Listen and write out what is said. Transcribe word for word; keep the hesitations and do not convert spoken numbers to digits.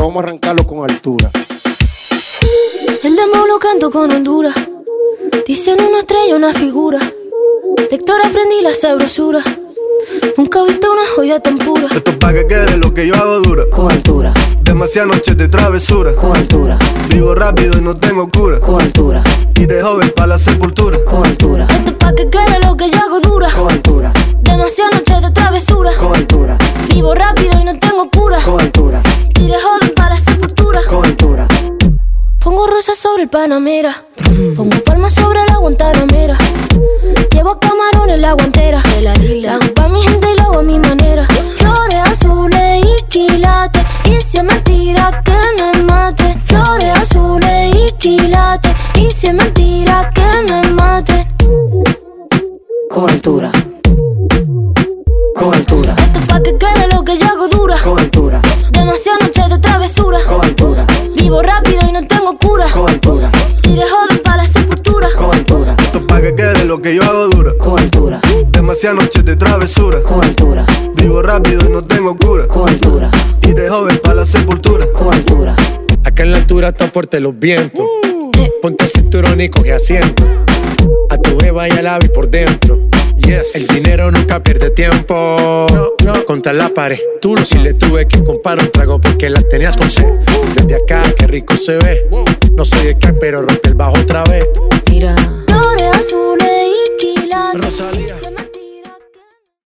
vamos a arrancarlo con altura. El demo lo canto con Honduras. Dicen una estrella, una figura. De Héctor aprendí la sabrosura. Nunca he visto una joya tan pura. Esto es pa' que quede lo que yo hago dura. Con altura. Demasiadas noches de travesura. Con altura. Vivo rápido y no tengo cura. Con altura. Y de joven pa' la sepultura. Con altura. Esto es pa' que quede lo que yo hago dura. Con altura. Demasiadas noches de travesura. Con altura. Vivo rápido y no tengo cura. Con altura. Y de joven pa' la sepultura. Con altura. Pongo rosas sobre el Panamera. Pongo palmas sobre la Guantanamera. Llevo camarones en la guantera. La hago pa' mi gente y lo hago a mi manera. Flores azules y quilates. Y si es mentira que me mate. Flores azules y quilates. Y si es mentira que me mate. Con altura. Con altura. Esto es pa' que quede lo que yo hago dura. Con altura. Demasiadas noches de travesura. Con altura. Vivo rápido y no tengo cura. Con altura. Y de joven pa' la sepultura. Con altura. Esto es pa' que quede lo que yo hago dura. Con altura. Demasiadas noches de travesura. Con altura. Vivo rápido y no tengo cura. Con altura. Y de joven pa' la sepultura. Con altura. Acá en la altura están fuertes los vientos. Ponte el cinturón y coge asiento. A tu jeva y al ave por dentro. Yes. El dinero nunca pierde tiempo. No, no. Contra la pared. Tú no. Si le tuve que comprar un trago porque la tenías con sed. Desde acá, qué rico se ve. No sé de qué, pero rompe el bajo otra vez. Mira. Flores azules y quilates. Rosalía.